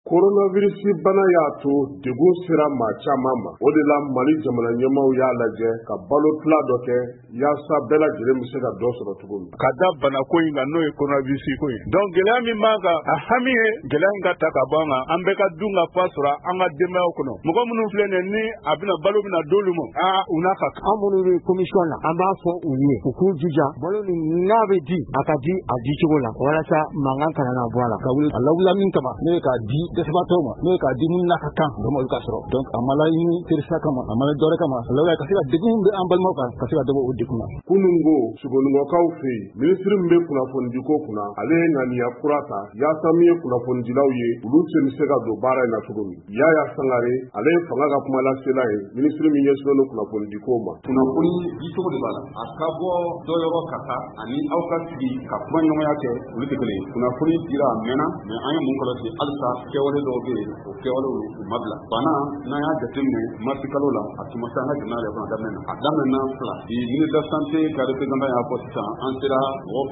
coronavirus bana y'a to degun sera maa caman ma. O de la Mali jamana ɲɛmaw y'a lajɛ ka balo tila dɔ kɛ yaasa bɛɛ lajɛlen bɛ se ka dɔ sɔrɔ cogo min. Ka da bana ko in kan n'o ye coronavirus ko ye. Donc gɛlɛya min b'an kan a hami ye gɛlɛya in ka ta ka bɔ an kan. An bɛɛ ka dun ka fa sɔrɔ an ka denbayaw kɔnɔ. Mɔgɔ minnu filɛ nin ni a bɛna balo bɛna d'olu ma. U n'a ka kan. An minnu bɛ commission na an b'a fɔ u ye u k'u jija balo min n'a bɛ di a ka di a di cogo la walasa mankan kana na bɔ a la. Ka wuli a lawula min kama ne ka di dɛsɛbaatɔw ma ne ka di minnu n'a ka kan dɔn olu ka sɔrɔ. Donc a ma laɲini terisa kama a ma dɔwɛrɛ kama lawula ka se ka degun bɛ an balimaw kan ka se ka dɔ bɔ o degun na. Kunungo Sogonikɔkaw fɛ yen minisiri min bɛ kunnafonidi ko kunna ale ye ŋaniya kura ta yaasa min ye kunnafonidilaw ye olu sen bɛ se ka don baara in na cogo min. Yaya Sangare ale ye fanga ka kuma lasela ye minisiri min ɲɛsinnen don kunnafonidi ko ma. Kunnafoni dicogo de b'a la a ka bɔ dɔ yɔrɔ ka taa ani aw ka sigi ka kuma ɲɔgɔnya kɛ olu tɛ kelen ye. Kunnafoni dira a mɛnna mais an ye mun kɔlɔsi halisa kɛwale dɔw bɛ yen o kɛwalew u ma bila. Bana n'an y'a jateminɛ marisi kalo la a tun ma se an ka jamana yɛrɛ fana daminɛ na a daminɛna fila ministre de santé ka représentant y'a fɔ sisan an sera mɔgɔ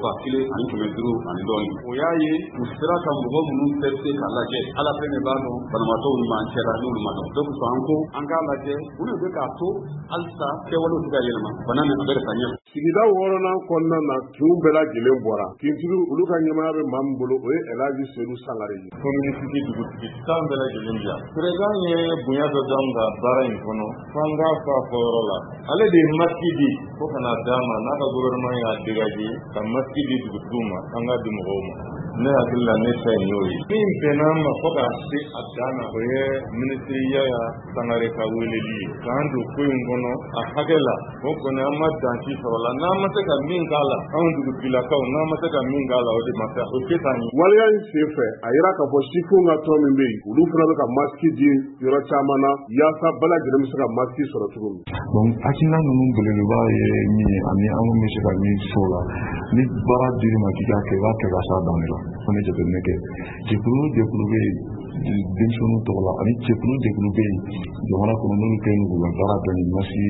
1,500 ani dɔɔnin. O y'a ye u sera ka mɔgɔ minnu teste k'a lajɛ ala fɛn de b'a dɔn banabaatɔw ɲuman cɛla n'olu ma dɔn. Donc an ko an k'a lajɛ u de bɛ k'a to halisa kɛwalew tɛ ka yɛlɛma bana nin a bɛ ka ɲɛ. Sigida 6nan kɔnɔna na kinw bɛɛ lajɛlen bɔra. Kintigi olu ka ɲɛmaya bɛ maa min bolo o ye Elhaji Seydou Sangare ye. Communauté dugutigi tan bɛɛ lajɛlen bila. Président ye bonya dɔ d'an ka baara in kɔnɔ f'an k'a fɔ a fɔyɔrɔ la. Ale de ye masque di fo ka na d'a ma n'a ka gouvernement y'a dégagé ka masque di dugutigiw ma an k'a di mɔgɔw ma. Ne hakili la ne fɛ y'o ye. Min bɛnna ma fo ka se a dan na o ye ministre Yaya Sangare ka weleli ye. K'an don ko in kɔnɔ a hakɛ la o kɔni an ma dansi sɔrɔ la n'an ma se ka min k'a la anw dugutigilakaw n'an ma se ka min k'a la o de ma se o tɛ taa ɲɛ. Waleya in senfɛ a yira k'a fɔ sifinw ka tɔn min bɛ yen olu fana bɛ ka masiki di yɔrɔ caman na yaasa bɛɛ lajɛlen bɛ se ka masiki sɔrɔ cogo min. Donc hakilina ninnu belebeleba ye min ye ani an bɛ se ka min fɔ o la ni baara dir'i ma k'i k'a kɛ i b'a kɛ ka s'a dan de la fo ni jateminɛ kɛ jɛkulu o jɛkulu bɛ yen denmisɛnninw tɔgɔ la ani jɛkulu bɛ yen jamana kɔnɔ n'olu kɛlen don ka baara kɛ ni masiki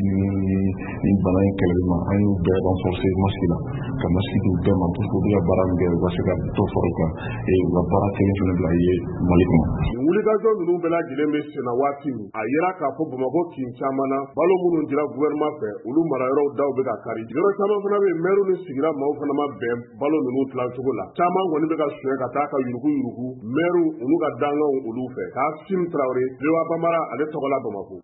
ni bana in kɛlɛli ma an y'u bɛɛ renforcer masiki la ka masiki di u bɛɛ ma pour que u bɛ ka baara min kɛ u ka se ka dɔ fara u kan u ka baara kelen fana bila ye Mali kɔnɔ. Nin wulikajɔ ninnu bɛɛ lajɛlen bɛ senna waati min a yira k'a fɔ Bamakɔ kin caman na balo minnu dira gouvernement fɛ olu marayɔrɔw daw bɛ ka kari. Yɔrɔ caman fana bɛ yen maire ni sigira maaw fana ma bɛn balo ninnu tilacogo la. Caman kɔni bɛ ka suɲɛ ka taa ka yurugu maire olu ka dangaw olu fɛ. K'Asim Traoré, Lewa Bamara ale tɔgɔ la Bamakɔ.